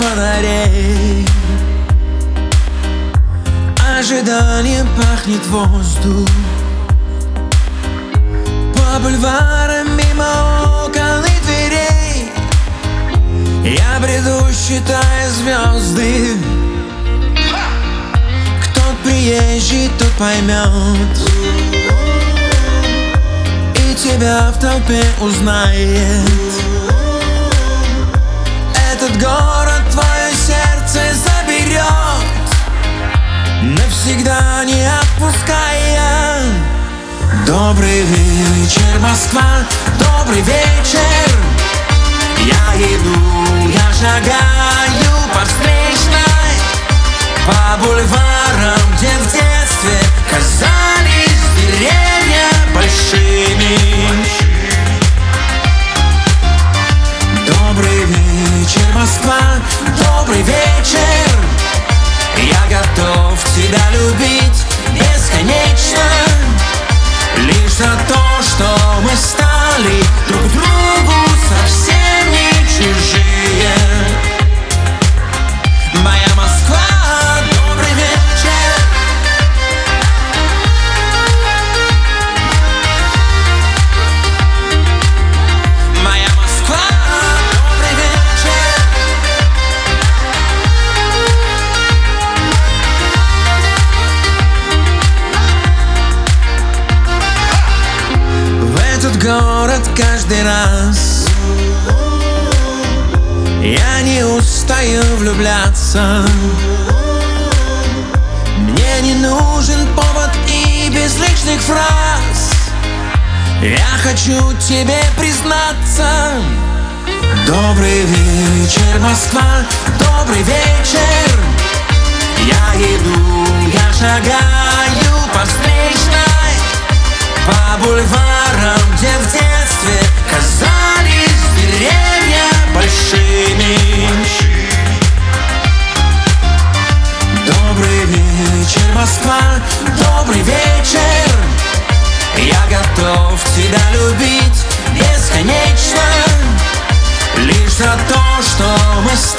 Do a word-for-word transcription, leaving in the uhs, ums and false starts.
фонарей. Ожиданием пахнет воздух. По бульварам мимо окон и дверей я бреду, считая звезды. Кто приезжий, тот поймет и тебя в толпе узнает. Этот город твое сердце заберет, навсегда не отпуская. Добрый вечер, Москва, добрый вечер. Я иду, я шагаю по встречной, по бульварам, где в детстве казались деревья большими. Добрый вечер, Москва, добрый вечер. Я готов тебя любить бесконечно, лишь за то, что мы стали друг другу совсем не чужие. Моя Москва, добрый вечер. Моя Москва, добрый вечер. В этот город каждый раз я не устаю влюбляться. Мне не нужен повод и без лишних фраз. Я хочу тебе признаться. Добрый вечер, Москва, добрый вечер. Я иду, я шагаю по встречной, по бульварам, где в детстве казались деревья большими. Добрый вечер, Москва, добрый вечер. Я готов тебя любить бесконечно, лишь за то, что мы стали